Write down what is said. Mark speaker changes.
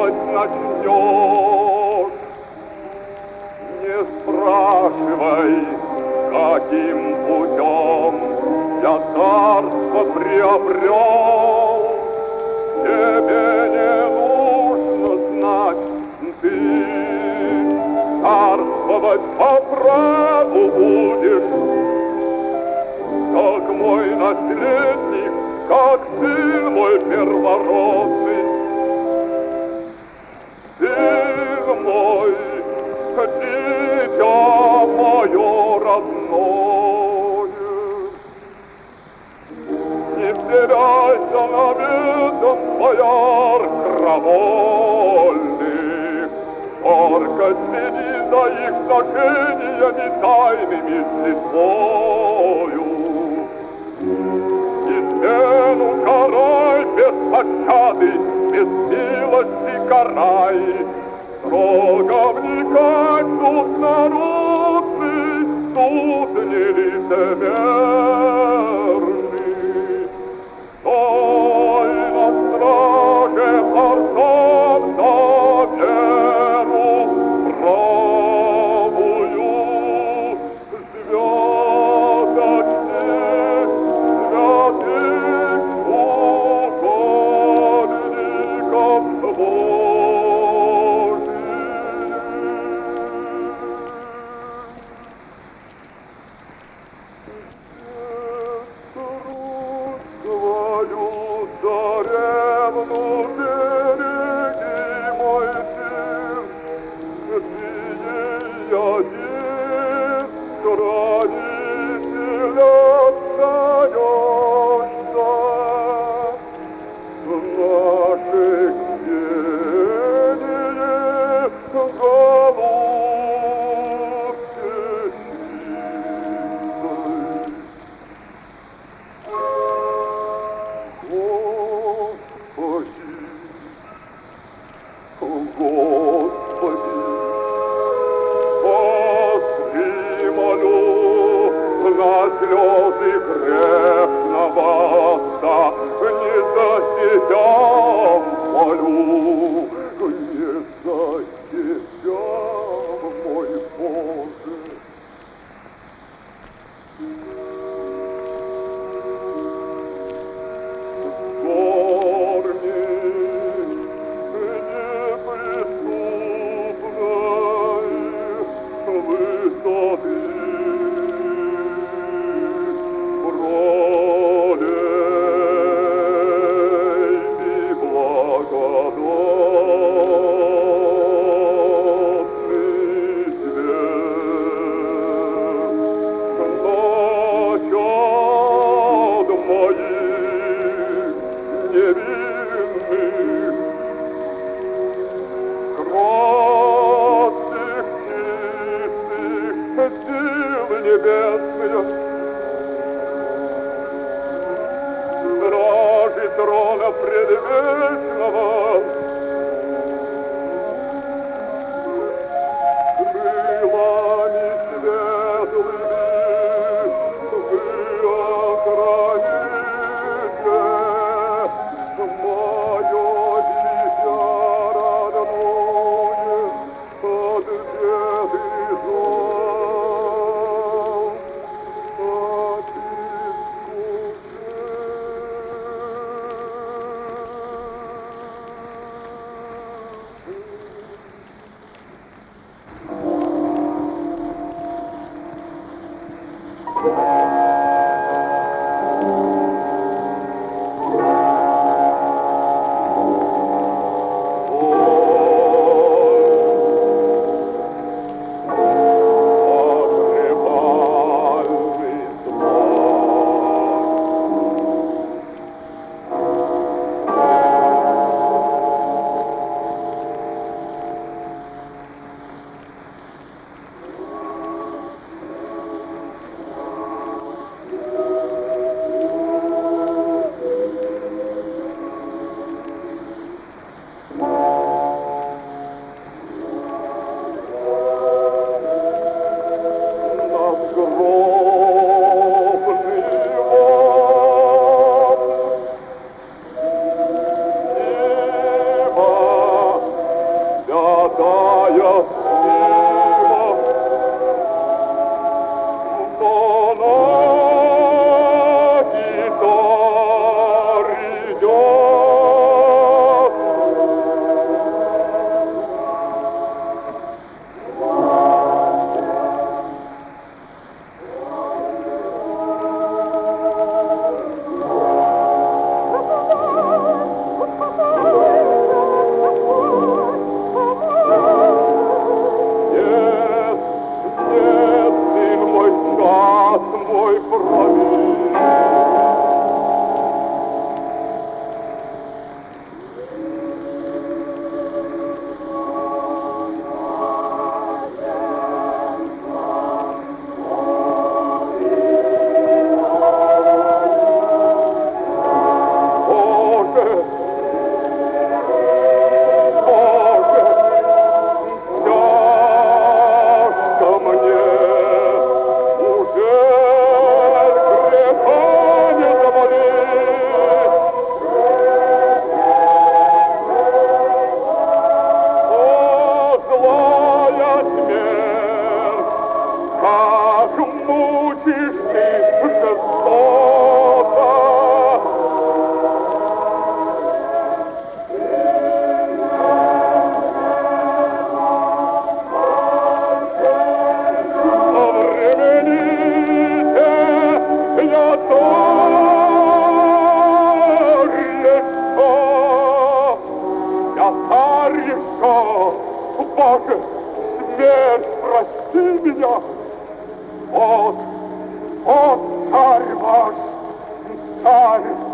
Speaker 1: делать начнешь. Не спрашивай, каким путем я царство приобрел. Тебе не нужно знать, ты царствовать по праву будешь, как мой наследник, как сын мой первородный. Сын мой, дитя мое родное, не вселяйся наветом бояр крамольных, зорко следи за их сношениями тайными с листвою. Измену карай без пощады, без милости карай, строго вникай в суд народный, суд нелицемерный. Стой на страже борцов за веру правую, звездочных святых угодников Божьих. Твою царевну береги, мой сын, ты ей один хранитель остаешься. Наших гении голубки чистой. Господи, спаси, молю, на слезы грешного отца, не за себя молю, не за себя, мой Боже. Стражи трона предвечного, крылами светлыми вы охраните мое дитя родное от бед и зла, от искушений. Боже, смерть, прости меня! Вот, царь ваш, царь!